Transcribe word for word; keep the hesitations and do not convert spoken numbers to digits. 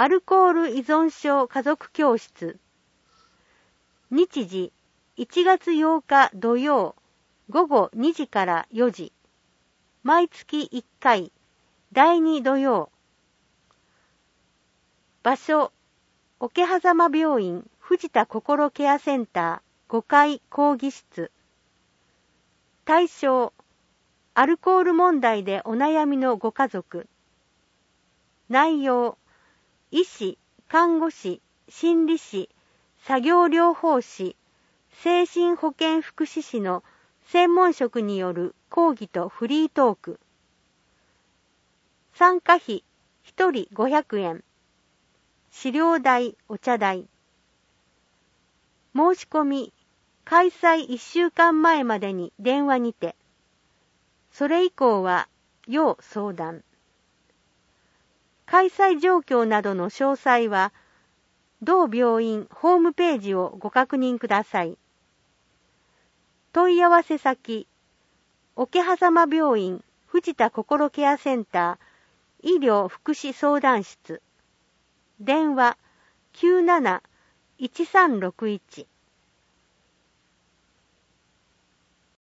アルコール依存症家族教室。日時いちがつようか土曜午後にじからよじ。毎月いっかい、だいに土曜。場所、桶狭間病院藤田心ケアセンターごかい講義室。対象、アルコール問題でお悩みのご家族。内容、医師、看護師、心理師、作業療法士、精神保健福祉士の専門職による講義とフリートーク。参加費ひとりごひゃくえん。資料代、お茶代。申し込み、開催いっしゅうかんまえまでに電話にて。それ以降は要相談。開催状況などの詳細は、同病院ホームページをご確認ください。問い合わせ先、桶狭間病院藤田心ケアセンター医療福祉相談室。電話 きゅうなないちさんろくいち